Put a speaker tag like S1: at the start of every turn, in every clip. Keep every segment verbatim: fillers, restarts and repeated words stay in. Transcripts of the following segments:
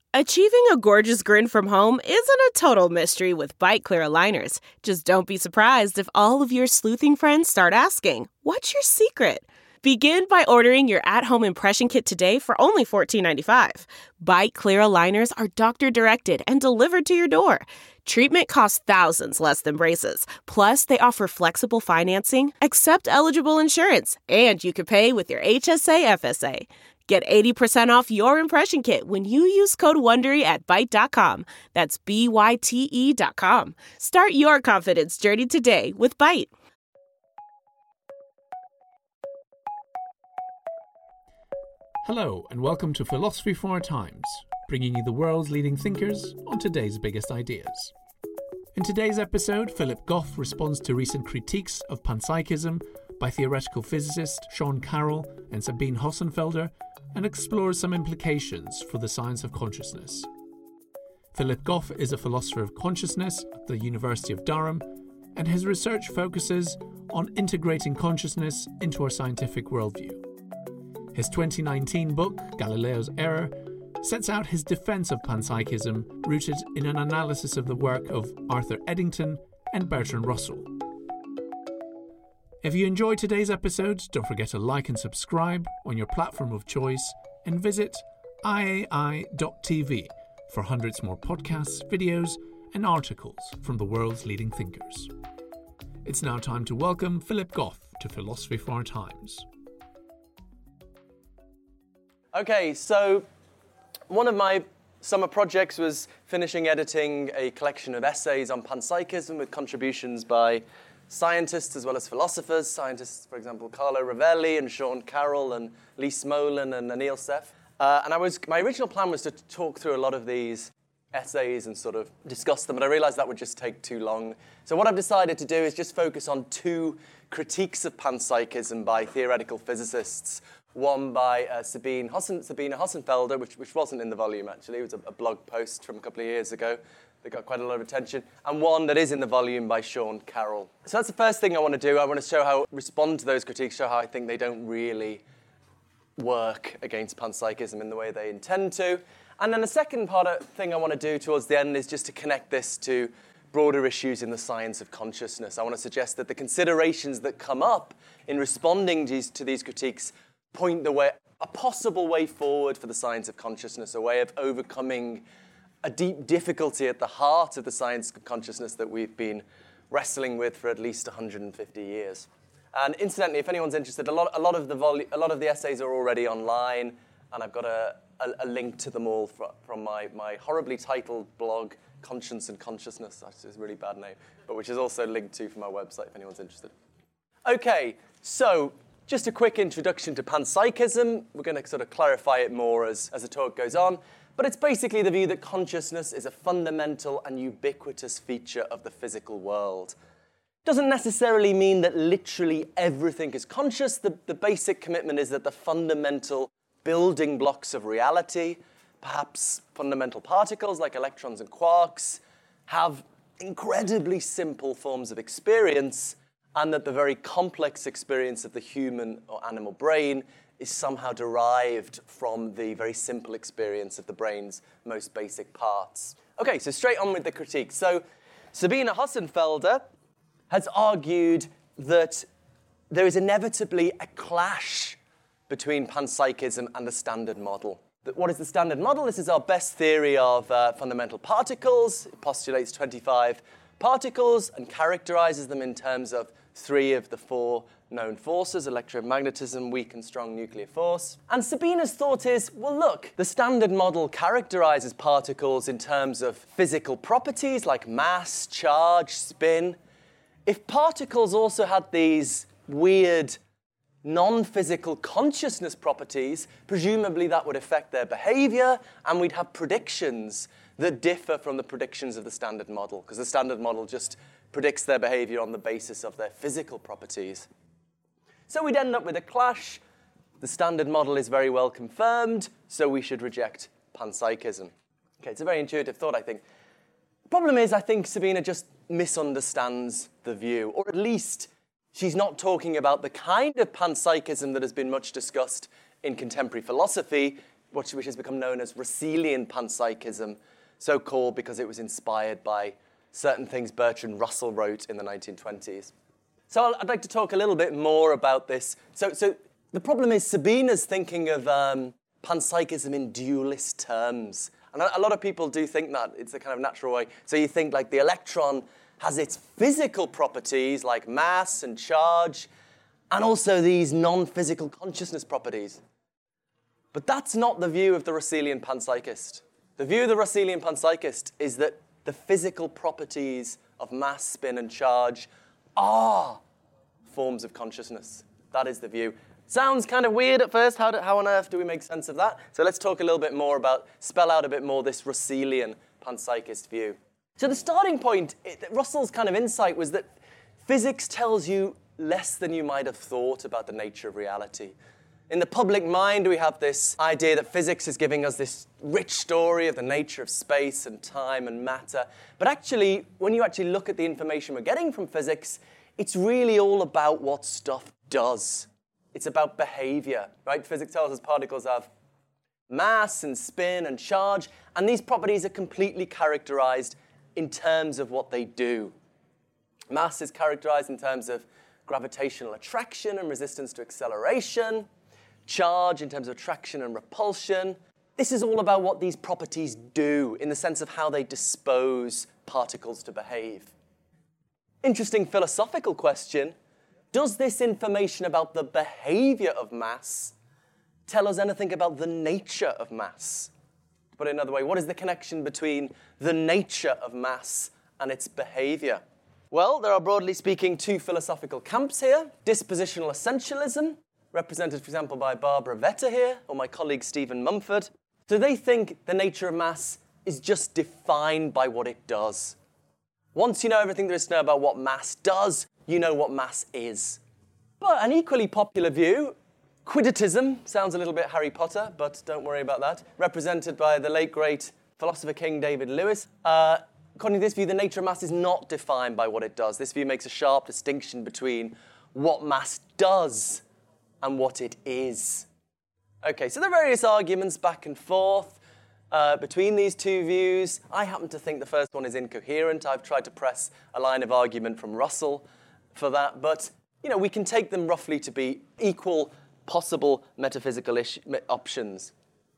S1: Achieving a gorgeous grin from home isn't a total mystery with Byte Clear aligners. Just don't be surprised if all of your sleuthing friends start asking, "What's your secret?" Begin by ordering your at-home impression kit today for only fourteen ninety-five. Byte Clear aligners are doctor-directed and delivered to your door. Treatment costs thousands less than braces. Plus, they offer flexible financing, accept eligible insurance, and you can pay with your H S A F S A. Get eighty percent off your impression kit when you use code WONDERY at byte dot com. That's B Y T E dot com. Start your confidence journey today with Byte.
S2: Hello, and welcome to Philosophy for Our Times, bringing you the world's leading thinkers on today's biggest ideas. In today's episode, Philip Goff responds to recent critiques of panpsychism by theoretical physicists Sean Carroll and Sabine Hossenfelder, and explores some implications for the science of consciousness. Philip Goff is a philosopher of consciousness at the University of Durham, and his research focuses on integrating consciousness into our scientific worldview. His twenty nineteen book, Galileo's Error, sets out his defense of panpsychism rooted in an analysis of the work of Arthur Eddington and Bertrand Russell. If you enjoyed today's episode, don't forget to like and subscribe on your platform of choice and visit I A I dot T V for hundreds more podcasts, videos and articles from the world's leading thinkers. It's now time to welcome Philip Goff to Philosophy for Our Times.
S3: Okay, so one of my summer projects was finishing editing a collection of essays on panpsychism with contributions by scientists as well as philosophers. Scientists, for example, Carlo Rovelli and Sean Carroll and Lee Smolin and Anil Seth. Uh, and I was, my original plan was to talk through a lot of these essays and sort of discuss them, but I realized that would just take too long. So what I've decided to do is just focus on two critiques of panpsychism by theoretical physicists. One by uh, Sabine Hossen, Sabine Hossenfelder, which, which wasn't in the volume, actually. It was a, a blog post from a couple of years ago that got quite a lot of attention. And one that is in the volume by Sean Carroll. So that's the first thing I want to do. I want to show how, respond to those critiques, show how I think they don't really work against panpsychism in the way they intend to. And then the second part of thing I want to do towards the end is just to connect this to broader issues in the science of consciousness. I want to suggest that the considerations that come up in responding to these, to these critiques point the way, a possible way forward for the science of consciousness, a way of overcoming a deep difficulty at the heart of the science of consciousness that we've been wrestling with for at least one hundred fifty years. And incidentally, if anyone's interested, a lot, a lot of the volu- a lot of the essays are already online, and I've got a, a, a link to them all from, from my, my horribly titled blog, Conscience and Consciousness. That's a really bad name, but which is also linked to from my website if anyone's interested. Okay, so just a quick introduction to panpsychism. We're going to sort of clarify it more as, as the talk goes on. But it's basically the view that consciousness is a fundamental and ubiquitous feature of the physical world. Doesn't necessarily mean that literally everything is conscious. The, the basic commitment is that the fundamental building blocks of reality, perhaps fundamental particles like electrons and quarks, have incredibly simple forms of experience, and that the very complex experience of the human or animal brain is somehow derived from the very simple experience of the brain's most basic parts. Okay, so straight on with the critique. So Sabine Hossenfelder has argued that there is inevitably a clash between panpsychism and the Standard Model. What is the Standard Model? This is our best theory of uh, fundamental particles. It postulates twenty-five particles and characterizes them in terms of three of the four known forces, electromagnetism, weak and strong nuclear force. And Sabine's thought is, well, look, the Standard Model characterizes particles in terms of physical properties like mass, charge, spin. If particles also had these weird non-physical consciousness properties, presumably that would affect their behavior, and we'd have predictions that differ from the predictions of the Standard Model, because the Standard Model just predicts their behavior on the basis of their physical properties. So we'd end up with a clash. The Standard Model is very well confirmed, so we should reject panpsychism. Okay, it's a very intuitive thought, I think. The problem is, I think Sabine just misunderstands the view, or at least she's not talking about the kind of panpsychism that has been much discussed in contemporary philosophy, which, which has become known as Russellian panpsychism, so called because it was inspired by certain things Bertrand Russell wrote in the nineteen twenties. So I'd like to talk a little bit more about this. So, so the problem is Sabina's thinking of um, panpsychism in dualist terms. And a lot of people do think that. It's a kind of natural way. So you think like the electron has its physical properties like mass and charge, and also these non-physical consciousness properties. But that's not the view of the Russellian panpsychist. The view of the Russellian panpsychist is that the physical properties of mass, spin, and charge are forms of consciousness. That is the view. Sounds kind of weird at first. How, do, how on earth do we make sense of that? So let's talk a little bit more about, spell out a bit more this Russellian panpsychist view. So the starting point, it, Russell's kind of insight was that physics tells you less than you might have thought about the nature of reality. In the public mind, we have this idea that physics is giving us this rich story of the nature of space and time and matter. But actually, when you actually look at the information we're getting from physics, it's really all about what stuff does. It's about behavior, right? Physics tells us particles have mass and spin and charge, and these properties are completely characterized in terms of what they do. Mass is characterized in terms of gravitational attraction and resistance to acceleration. Charge in terms of attraction and repulsion. This is all about what these properties do in the sense of how they dispose particles to behave. Interesting philosophical question. Does this information about the behavior of mass tell us anything about the nature of mass? To put it another way, what is the connection between the nature of mass and its behavior? Well, there are, broadly speaking, two philosophical camps here. Dispositional essentialism, represented, for example, by Barbara Vetter here, or my colleague Stephen Mumford. So they think the nature of mass is just defined by what it does. Once you know everything there is to know about what mass does, you know what mass is. But an equally popular view, quidditism, sounds a little bit Harry Potter, but don't worry about that, represented by the late, great philosopher king David Lewis. Uh, according to this view, the nature of mass is not defined by what it does. This view makes a sharp distinction between what mass does and what it is. Okay, so there are various arguments back and forth uh, between these two views. I happen to think the first one is incoherent. I've tried to press a line of argument from Russell for that, but you know, we can take them roughly to be equal possible metaphysical ish- options.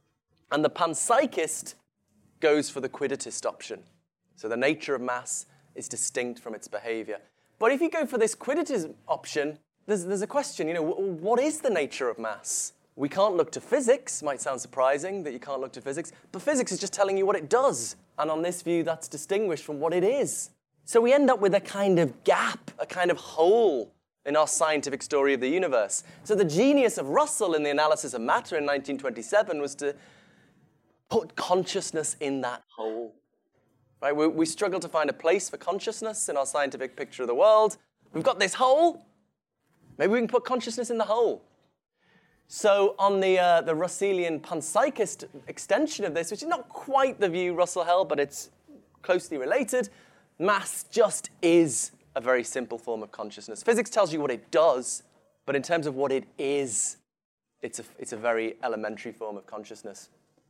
S3: And the panpsychist goes for the quidditist option. So the nature of mass is distinct from its behavior. But if you go for this quidditist option, There's, there's a question, you know, what is the nature of mass? We can't look to physics. Might sound surprising that you can't look to physics, but physics is just telling you what it does. And on this view, that's distinguished from what it is. So we end up with a kind of gap, a kind of hole in our scientific story of the universe. So the genius of Russell in the analysis of matter in nineteen twenty-seven was to put consciousness in that hole. Right? We, we struggle to find a place for consciousness in our scientific picture of the world. We've got this hole. Maybe we can put consciousness in the hole. So on the, uh, the Russellian panpsychist extension of this, which is not quite the view Russell held, but it's closely related, mass just is a very simple form of consciousness. Physics tells you what it does, but in terms of what it is, it's a, it's a very elementary form of consciousness.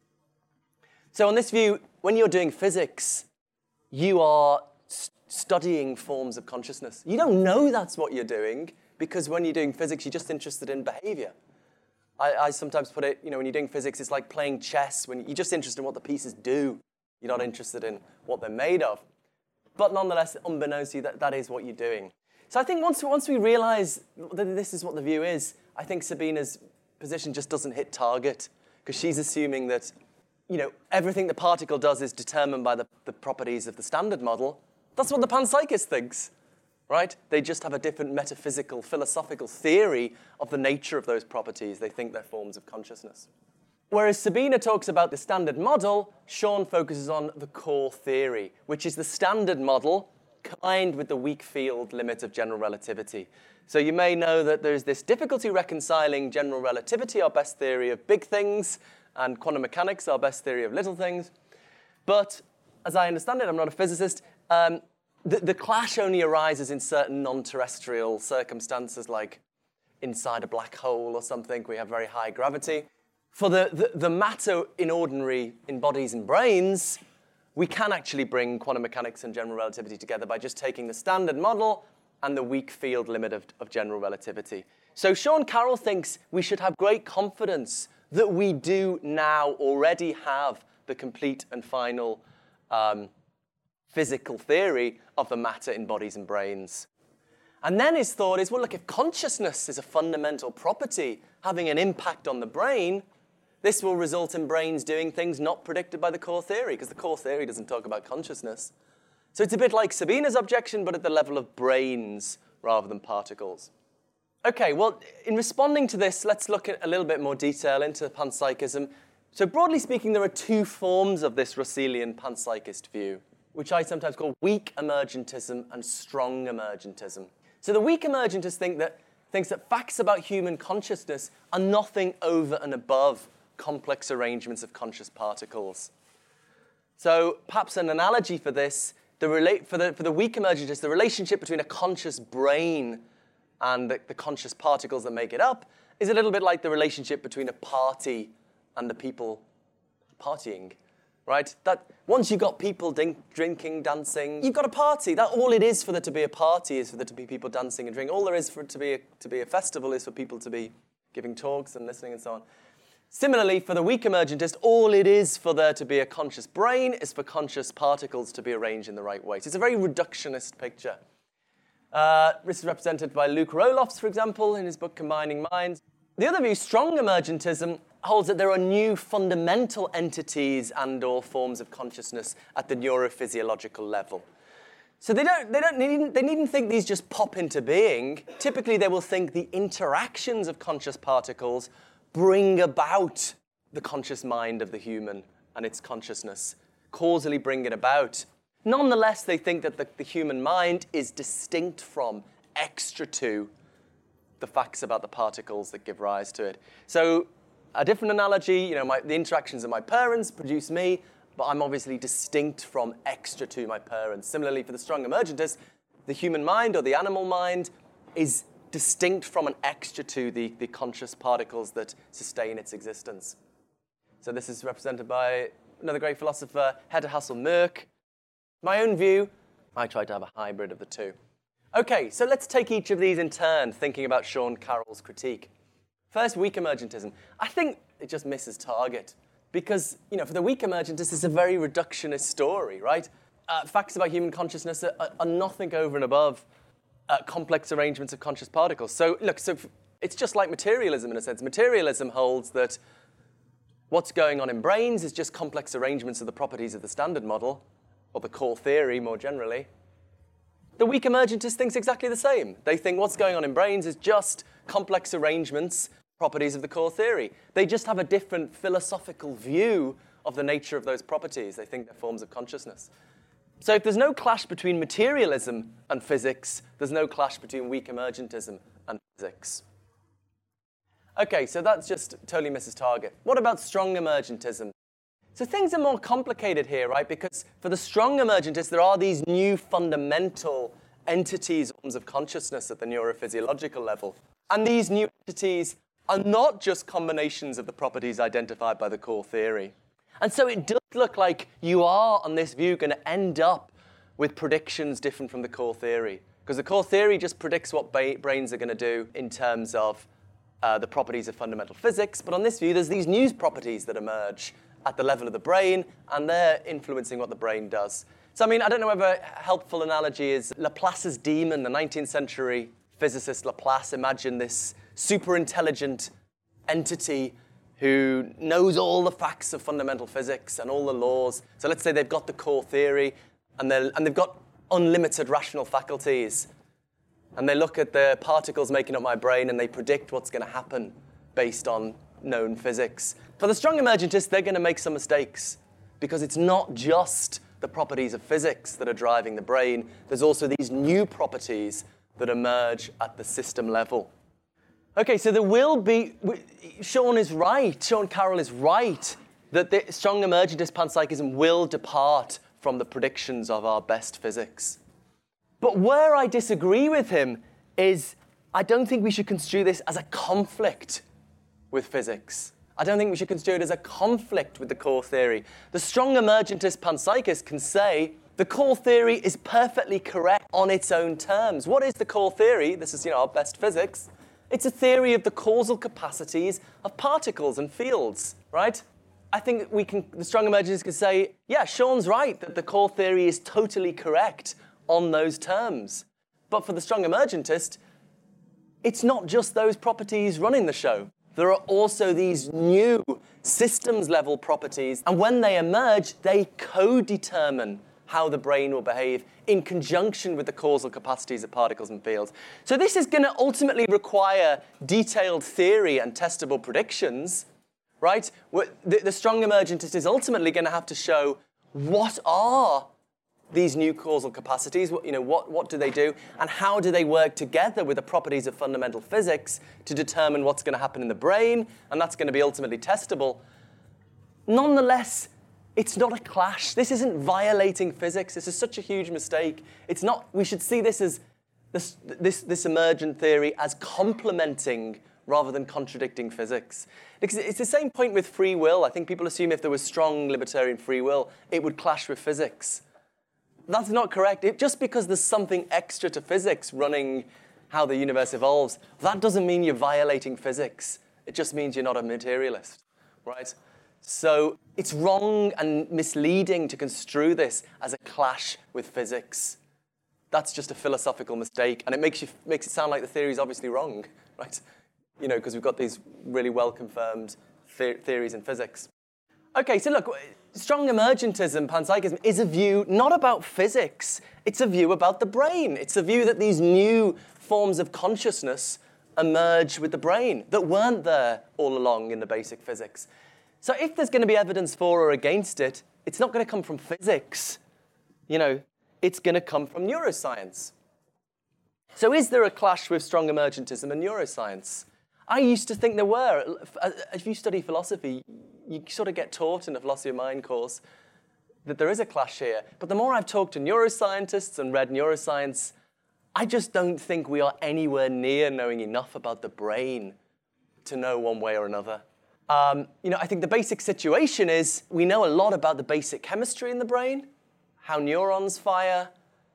S3: So on this view, when you're doing physics, you are st- studying forms of consciousness. You don't know that's what you're doing, because when you're doing physics, you're just interested in behavior. I, I sometimes put it, you know, when you're doing physics, it's like playing chess. When you're just interested in what the pieces do. You're not interested in what they're made of. But nonetheless, unbeknownst to you, that, that is what you're doing. So I think once, once we realize that this is what the view is, I think Sabina's position just doesn't hit target, because she's assuming that, you know, everything the particle does is determined by the, the properties of the standard model. That's what the panpsychist thinks. Right? They just have a different metaphysical, philosophical theory of the nature of those properties. They think they're forms of consciousness. Whereas Sabina talks about the standard model, Sean focuses on the core theory, which is the standard model combined with the weak field limit of general relativity. So you may know that there's this difficulty reconciling general relativity, our best theory of big things, and quantum mechanics, our best theory of little things. But as I understand it, I'm not a physicist, um, The, the clash only arises in certain non-terrestrial circumstances, like inside a black hole or something. We have very high gravity. for the, the, the matter in ordinary, in bodies and brains, we can actually bring quantum mechanics and general relativity together by just taking the standard model and the weak field limit of, of general relativity. So Sean Carroll thinks we should have great confidence that we do now already have the complete and final um, physical theory of the matter in bodies and brains. And then his thought is, well, look, if consciousness is a fundamental property having an impact on the brain, this will result in brains doing things not predicted by the core theory, because the core theory doesn't talk about consciousness. So it's a bit like Sabina's objection, but at the level of brains rather than particles. Okay, well, in responding to this, let's look at a little bit more detail into panpsychism. So broadly speaking, there are two forms of this Russellian panpsychist view, which I sometimes call weak emergentism and strong emergentism. So the weak emergentist think that, thinks that facts about human consciousness are nothing over and above complex arrangements of conscious particles. So perhaps an analogy for this, the relate, for, the, for the weak emergentist, the relationship between a conscious brain and the, the conscious particles that make it up is a little bit like the relationship between a party and the people partying, right? That once you've got people drink, drinking, dancing, you've got a party. That all it is for there to be a party is for there to be people dancing and drinking. All there is for it to be a, to be a festival is for people to be giving talks and listening and so on. Similarly, for the weak emergentist, all it is for there to be a conscious brain is for conscious particles to be arranged in the right way. So it's a very reductionist picture. Uh, this is represented by Luke Roelofs, for example, in his book Combining Minds. The other view, strong emergentism, holds that there are new fundamental entities and or forms of consciousness at the neurophysiological level. So they don't, they don't need, they needn't think these just pop into being. Typically, they will think the interactions of conscious particles bring about the conscious mind of the human and its consciousness, causally bring it about. Nonetheless, they think that the, the human mind is distinct from, extra to, the facts about the particles that give rise to it. So a different analogy, you know, my, the interactions of my parents produce me, but I'm obviously distinct from, extra to my parents. Similarly, for the strong emergentist, the human mind or the animal mind is distinct from and extra to the, the conscious particles that sustain its existence. So this is represented by another great philosopher, Hedda Hassel-Mørch. My own view, I try to have a hybrid of the two. Okay, so let's take each of these in turn, thinking about Sean Carroll's critique. First, weak emergentism. I think it just misses target because, you know, for the weak emergentist, it's a very reductionist story, right? Uh, facts about human consciousness are, are nothing over and above uh, complex arrangements of conscious particles. So, look, so it's just like materialism in a sense. Materialism holds that what's going on in brains is just complex arrangements of the properties of the standard model, or the core theory more generally. The weak emergentist thinks exactly the same. They think what's going on in brains is just complex arrangements, properties of the core theory. They just have a different philosophical view of the nature of those properties. They think they're forms of consciousness. So if there's no clash between materialism and physics, there's no clash between weak emergentism and physics. Okay, so that's just totally misses target. What about strong emergentism? So things are more complicated here, right? Because for the strong emergentists, there are these new fundamental entities, forms of consciousness at the neurophysiological level. And these new entities are not just combinations of the properties identified by the core theory. And so it does look like you are, on this view, going to end up with predictions different from the core theory. Because the core theory just predicts what ba- brains are going to do in terms of uh, the properties of fundamental physics. But on this view, there's these new properties that emerge at the level of the brain, and they're influencing what the brain does. So, I mean, I don't know whether a helpful analogy is Laplace's demon. The nineteenth century physicist Laplace imagined this super intelligent entity who knows all the facts of fundamental physics and all the laws. So let's say they've got the core theory, and, and they've got unlimited rational faculties. And they look at the particles making up my brain, and they predict what's going to happen based on known physics. For the strong emergentists, they're going to make some mistakes because it's not just the properties of physics that are driving the brain. There's also these new properties that emerge at the system level. Okay, so there will be, Sean is right, Sean Carroll is right, that the strong emergentist panpsychism will depart from the predictions of our best physics. But where I disagree with him is I don't think we should construe this as a conflict with physics. I don't think we should construe it as a conflict with the core theory. The strong emergentist panpsychist can say the core theory is perfectly correct on its own terms. What is the core theory? This is, you know, our best physics. It's a theory of the causal capacities of particles and fields, right? I think we can, the strong emergentist can say, yeah, Sean's right that the core theory is totally correct on those terms. But for the strong emergentist, it's not just those properties running the show. There are also these new systems-level properties, and when they emerge, they co-determine how the brain will behave in conjunction with the causal capacities of particles and fields. So this is going to ultimately require detailed theory and testable predictions, right? The, the strong emergentist is ultimately going to have to show what are these new causal capacities, you know, what, what do they do, and how do they work together with the properties of fundamental physics to determine what's going to happen in the brain, and that's going to be ultimately testable. Nonetheless, it's not a clash. This isn't violating physics. This is such a huge mistake. It's not, we should see this as, this, this, this emergent theory as complementing rather than contradicting physics. Because it's the same point with free will. I think people assume if there was strong libertarian free will, it would clash with physics. That's not correct. It, just because there's something extra to physics running how the universe evolves, that doesn't mean you're violating physics. It just means you're not a materialist, right? So it's wrong and misleading to construe this as a clash with physics. That's just a philosophical mistake, and it makes you makes it sound like the theory is obviously wrong, right? You know, because we've got these really well-confirmed the- theories in physics. Okay, so look, strong emergentism, panpsychism, is a view not about physics. It's a view about the brain. It's a view that these new forms of consciousness emerge with the brain that weren't there all along in the basic physics. So if there's going to be evidence for or against it, it's not going to come from physics. You know, it's going to come from neuroscience. So is there a clash with strong emergentism and neuroscience? I used to think there were. If you study philosophy, you sort of get taught in a philosophy of mind course that there is a clash here. But the more I've talked to neuroscientists and read neuroscience, I just don't think we are anywhere near knowing enough about the brain to know one way or another. Um, you know, I think the basic situation is we know a lot about the basic chemistry in the brain, how neurons fire,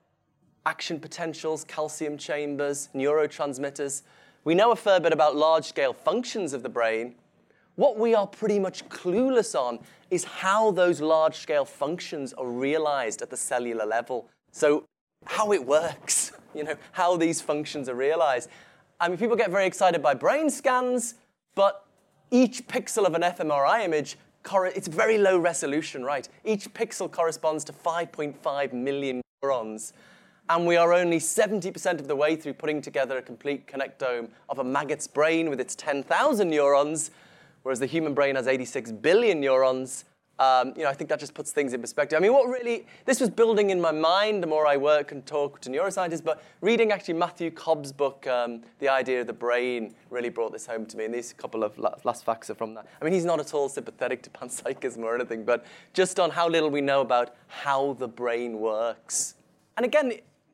S3: action potentials, calcium chambers, neurotransmitters. We know a fair bit about large-scale functions of the brain. What we are pretty much clueless on is how those large-scale functions are realized at the cellular level. So how it works, you know, how these functions are realized. I mean, people get very excited by brain scans, but each pixel of an fMRI image, it's very low resolution, right? Each pixel corresponds to five point five million neurons. And we are only seventy percent of the way through putting together a complete connectome of a maggot's brain with its ten thousand neurons, whereas the human brain has eighty-six billion neurons. Um, you know, I think that just puts things in perspective. I mean, what really, this was building in my mind the more I work and talk to neuroscientists, but reading actually Matthew Cobb's book, um, The Idea of the Brain, really brought this home to me, and these couple of last facts are from that. I mean, he's not at all sympathetic to panpsychism or anything, but just on how little we know about how the brain works. And again,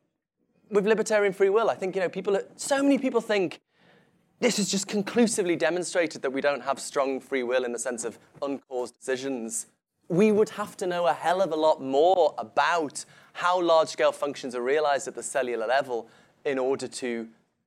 S3: with libertarian free will, I think, you know, people, are, so many people think this is just conclusively demonstrated that we don't have strong free will in the sense of uncaused decisions. We would have to know a hell of a lot more about how large-scale functions are realized at the cellular level in order to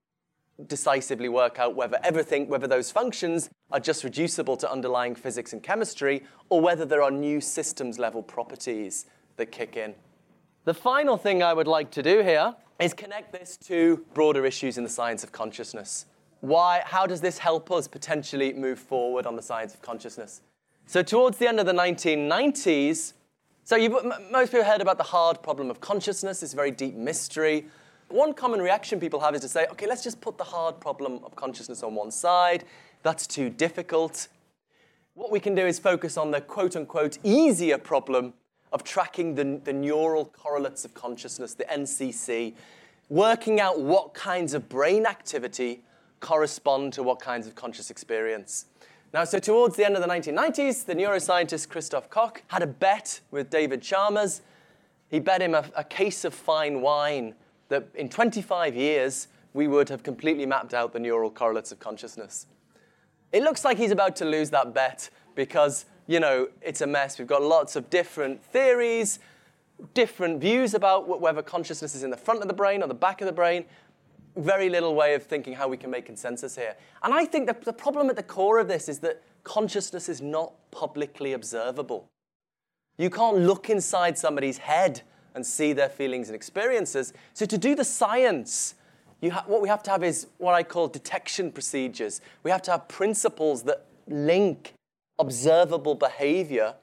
S3: decisively work out whether everything, whether those functions are just reducible to underlying physics and chemistry, or whether there are new systems-level properties that kick in. The final thing I would like to do here is connect this to broader issues in the science of consciousness. Why, how does this help us potentially move forward on the science of consciousness? So towards the end of the nineteen nineties, so you've, most people heard about the hard problem of consciousness, this very deep mystery. One common reaction people have is to say, okay, let's just put the hard problem of consciousness on one side. That's too difficult. What we can do is focus on the quote-unquote easier problem of tracking the, the neural correlates of consciousness, the N C C, working out what kinds of brain activity correspond to what kinds of conscious experience. Now, so towards the end of the nineteen nineties, the neuroscientist Christoph Koch had a bet with David Chalmers. He bet him a, a case of fine wine that in twenty-five years, we would have completely mapped out the neural correlates of consciousness. it looks like he's about to lose that bet because, you know, it's a mess. We've got lots of different theories, different views about whether consciousness is in the front of the brain or the back of the brain. Very little way of thinking how we can make consensus here. And I think that the problem at the core of this is that consciousness is not publicly observable. You can't look inside somebody's head and see their feelings and experiences. So to do the science, you ha- what we have to have is what I call detection procedures. We have to have principles that link observable behavior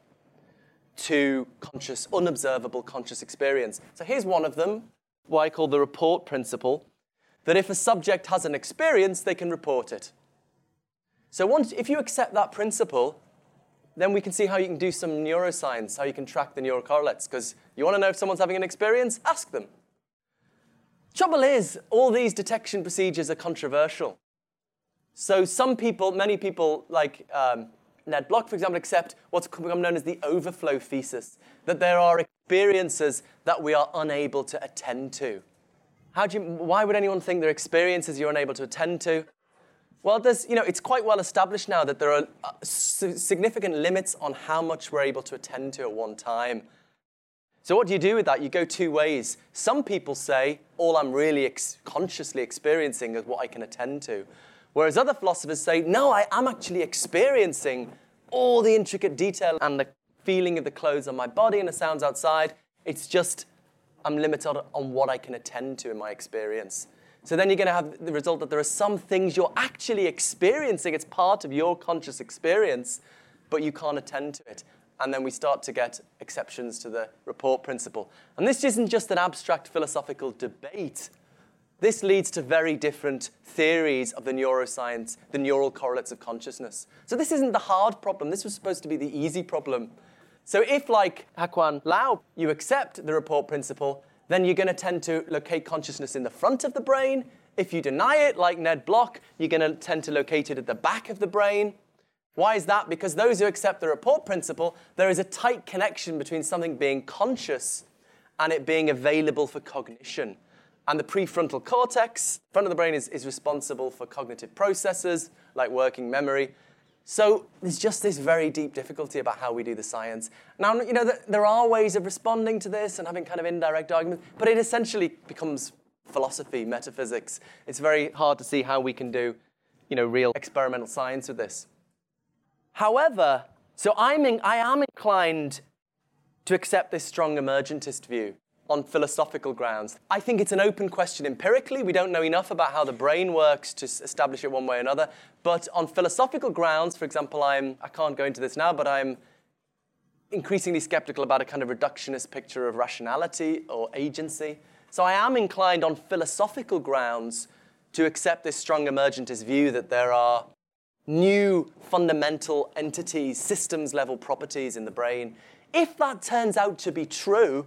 S3: to conscious, unobservable conscious experience. So here's one of them, what I call the report principle, that if a subject has an experience, they can report it. So once, if you accept that principle, then we can see how you can do some neuroscience, how you can track the neural correlates. Because you want to know if someone's having an experience? Ask them. Trouble is, all these detection procedures are controversial. So some people, many people, like um, Ned Block, for example, accept what's become known as the overflow thesis, that there are experiences that we are unable to attend to. How do you, why would anyone think there are experiences you're unable to attend to? Well, there's, you know, it's quite well established now that there are uh, significant limits on how much we're able to attend to at one time. So what do you do with that? You go two ways. Some people say, all I'm really ex- consciously experiencing is what I can attend to. Whereas other philosophers say, no, I am actually experiencing all the intricate detail and the feeling of the clothes on my body and the sounds outside. It's just I'm limited on what I can attend to in my experience. So then you're going to have the result that there are some things you're actually experiencing. It's part of your conscious experience, but you can't attend to it. And then we start to get exceptions to the report principle. And this isn't just an abstract philosophical debate. This leads to very different theories of the neuroscience, the neural correlates of consciousness. So this isn't the hard problem. This was supposed to be the easy problem. So if, like Hakuan Lau, you accept the report principle, then you're going to tend to locate consciousness in the front of the brain. If you deny it, like Ned Block, you're going to tend to locate it at the back of the brain. Why is that? Because those who accept the report principle, there is a tight connection between something being conscious and it being available for cognition. And the prefrontal cortex, front of the brain, is, is responsible for cognitive processes like working memory. So there's just this very deep difficulty about how we do the science. Now, you know, there are ways of responding to this and having kind of indirect arguments, but it essentially becomes philosophy, metaphysics. It's very hard to see how we can do, you know, real experimental science with this. However, so I'm in, I am inclined to accept this strong emergentist view on philosophical grounds. I think it's an open question empirically. We don't know enough about how the brain works to establish it one way or another. But on philosophical grounds, for example, I'm, I can't go into this now, but I'm increasingly skeptical about a kind of reductionist picture of rationality or agency. So I am inclined on philosophical grounds to accept this strong emergentist view that there are new fundamental entities, systems-level properties in the brain. If that turns out to be true,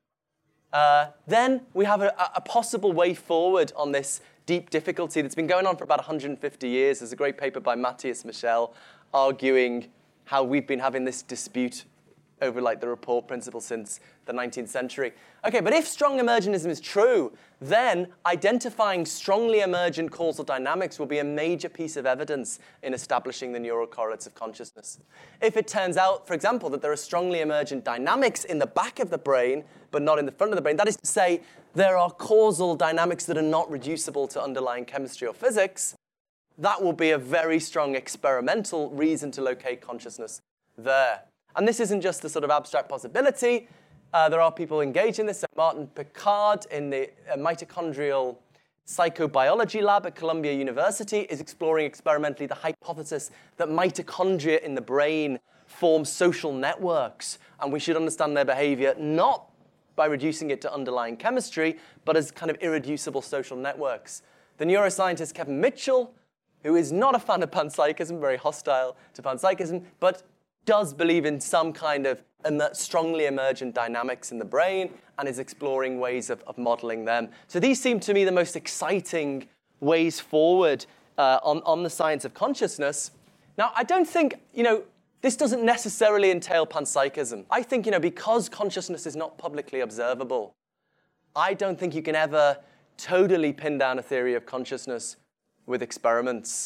S3: Uh, then we have a, a possible way forward on this deep difficulty that's been going on for about one hundred fifty years. There's a great paper by Matthias Michel arguing how we've been having this dispute over like the report principle since the nineteenth century. Okay, but if strong emergentism is true, then identifying strongly emergent causal dynamics will be a major piece of evidence in establishing the neural correlates of consciousness. If it turns out, for example, that there are strongly emergent dynamics in the back of the brain, but not in the front of the brain, that is to say, there are causal dynamics that are not reducible to underlying chemistry or physics, that will be a very strong experimental reason to locate consciousness there. And this isn't just a sort of abstract possibility. Uh, there are people engaged in this. So Martin Picard in the uh, mitochondrial psychobiology lab at Columbia University is exploring experimentally the hypothesis that mitochondria in the brain form social networks, and we should understand their behavior not by reducing it to underlying chemistry, but as kind of irreducible social networks. The neuroscientist Kevin Mitchell, who is not a fan of panpsychism, very hostile to panpsychism, but does believe in some kind of emer- strongly emergent dynamics in the brain and is exploring ways of, of modeling them. So these seem to me the most exciting ways forward uh, on, on the science of consciousness. Now, I don't think, you know, this doesn't necessarily entail panpsychism. I think, you know, because consciousness is not publicly observable, I don't think you can ever totally pin down a theory of consciousness with experiments.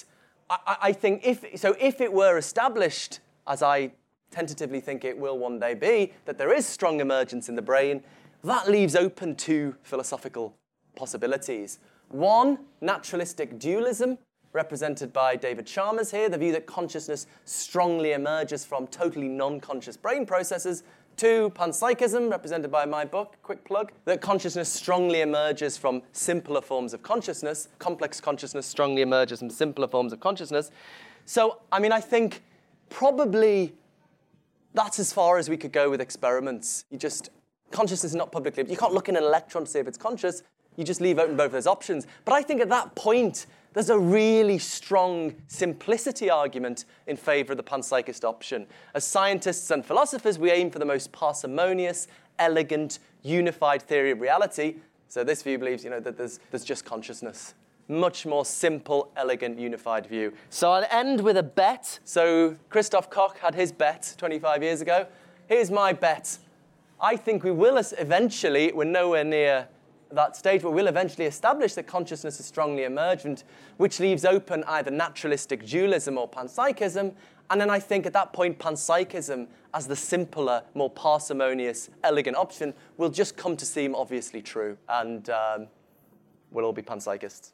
S3: I, I think if so, if it were established, as I tentatively think it will one day be, that there is strong emergence in the brain, that leaves open two philosophical possibilities. One, naturalistic dualism, represented by David Chalmers here, the view that consciousness strongly emerges from totally non-conscious brain processes. Two, panpsychism, represented by my book, quick plug, that consciousness strongly emerges from simpler forms of consciousness. Complex consciousness strongly emerges from simpler forms of consciousness. So, I mean, I think probably that's as far as we could go with experiments. You just, consciousness is not publicly, you can't look in an electron to see if it's conscious. You just leave open both those options. But I think at that point, there's a really strong simplicity argument in favor of the panpsychist option. As scientists and philosophers, we aim for the most parsimonious, elegant, unified theory of reality. So this view believes, you know, that there's, there's just consciousness. Much more simple, elegant, unified view. So I'll end with a bet. So Christoph Koch had his bet twenty-five years ago. Here's my bet. I think we will eventually, we're nowhere near that stage, but we'll eventually establish that consciousness is strongly emergent, which leaves open either naturalistic dualism or panpsychism. And then I think at that point, panpsychism, as the simpler, more parsimonious, elegant option, will just come to seem obviously true. And um, we'll all be panpsychists.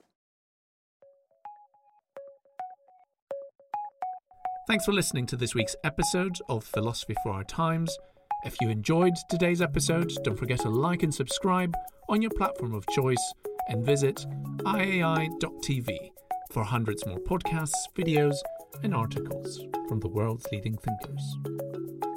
S2: Thanks for listening to this week's episode of Philosophy for Our Times. If you enjoyed today's episode, don't forget to like and subscribe on your platform of choice and visit I A I dot T V for hundreds more podcasts, videos, and articles from the world's leading thinkers.